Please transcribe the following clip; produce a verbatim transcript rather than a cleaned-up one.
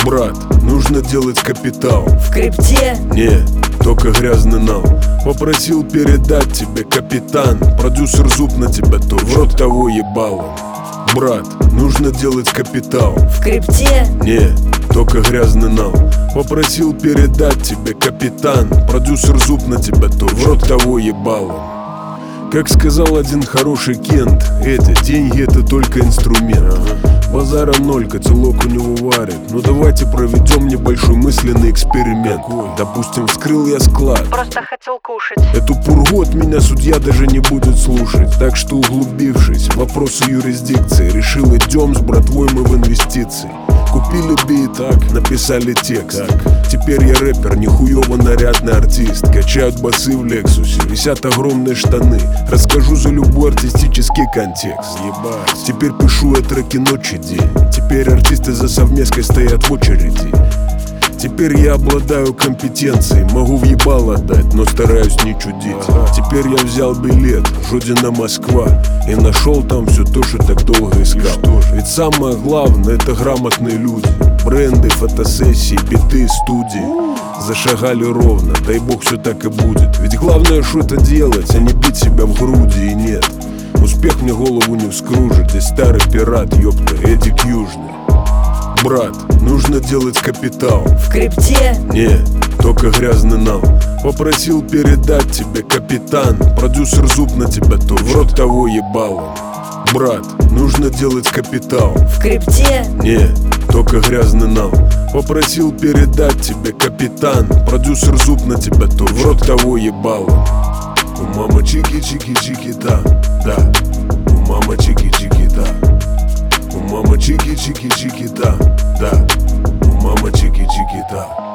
Брат, нужно делать капитал. В крипте? Не, только грязный нал. Попросил передать тебе, капитан. Продюсер зуб на тебя тоже, в рот того ебалом. Брат, нужно делать капитал. В крипте? Не, только грязный нал. Попросил передать тебе, капитан. Продюсер зуб на тебя тоже, в рот того ебалом. Как сказал один хороший Кент, эти деньги это только инструмент. Базара ноль, котелок у него варит. Ну давайте проведем небольшой мысленный эксперимент. Допустим, вскрыл я склад, Просто хотел кушать. эту пургу от меня судья даже не будет слушать. Так что, углубившись в вопросы юрисдикции, решил, идем с братвой мы в инвестиции. Купили бит, так, написали текст, так. Теперь я рэпер, нихуёво нарядный артист. Качают басы в Лексусе, висят огромные штаны. Расскажу за любой артистический контекст. Ебать. Теперь пишу я треки ночь и день. Теперь артисты за совместкой стоят в очереди. Теперь я обладаю компетенцией, могу в ебало дать, но стараюсь не чудить. Теперь я взял билет, Жодина, Москва, и нашел там все то, что так долго искал. Ведь самое главное — это грамотные люди. Бренды, фотосессии, биты, студии зашагали ровно, дай бог все так и будет. Ведь главное что-то делать, а не бить себя в груди. И нет, успех мне голову не вскружит. Здесь старый пират, ёпта, Эдик Южный. Брат, нужно делать капитал. В крипте? Не, только грязный нал. Попросил передать тебе, капитан. Продюсер зуб на тебя тоже, в рот того ебалом. Брат, нужно делать капитал. В крипте? Не, только грязный нал. Попросил передать тебе, капитан. Продюсер зуб на тебя тоже, в рот того ебалом. У мама чики-чики-чики-та, да. У мама чики-чики-та. У мама чики-чики-чики-та, да. У мама чики-чики-та.